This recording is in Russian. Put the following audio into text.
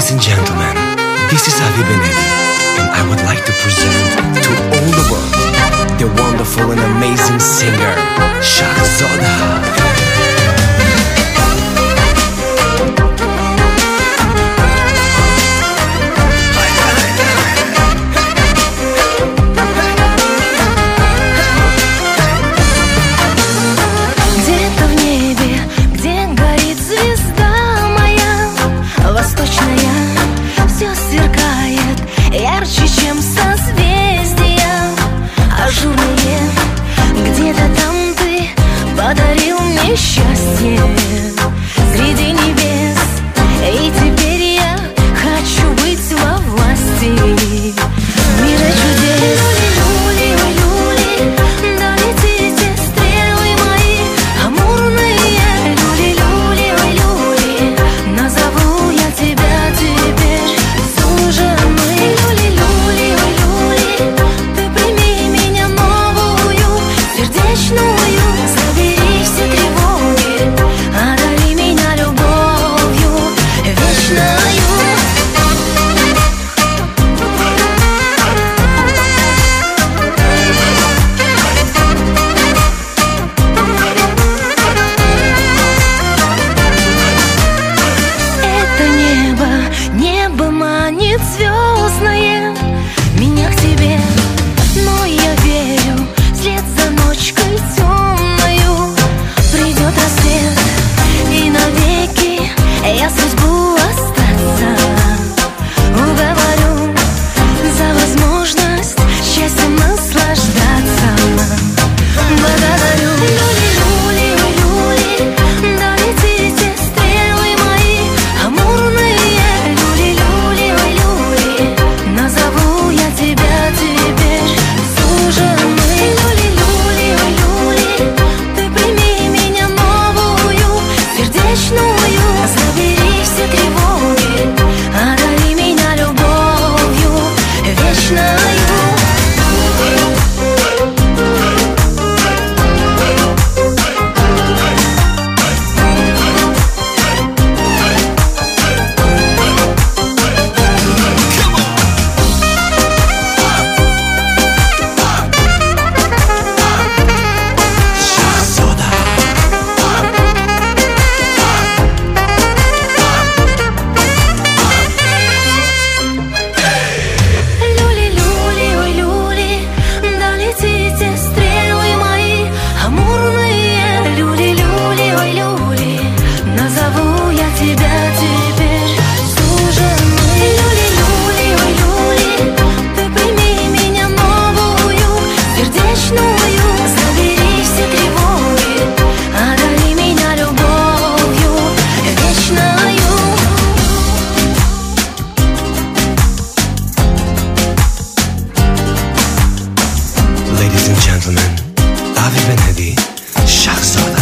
Ladies and gentlemen, this is Avi Benedi, and I would like to present to all the world the wonderful and amazing singer, Shahzoda. Ярче, чем созвездия ажурные. Где-то там ты подарил мне счастье среди небес. И теперь я хочу быть во власти мира чудес. Люли, люли, долетите стрелы мои амурные. Люли, люли, люли, назову я тебя теперь суженой. Забери все тревоги, одари меня любовью вечною. Это небо манит звездное меня к тебе, но я верю, вслед за ночкой темною придет рассвет, и навеки я судьбу остаться уговорю за возможность счастьем наслаждаться. Благодарю. Люли, люли, долетите стрелы мои амурные. Люли, люли, люли, назову я тебя теперь суженой. Люли, люли, люли, ты прими меня новую, сердечную. Забери все тревоги, одари меня любовью вечною. Забери все тревоги, одари меня любовью вечною. Ladies and gentlemen, Avi Benedi, Shahzoda.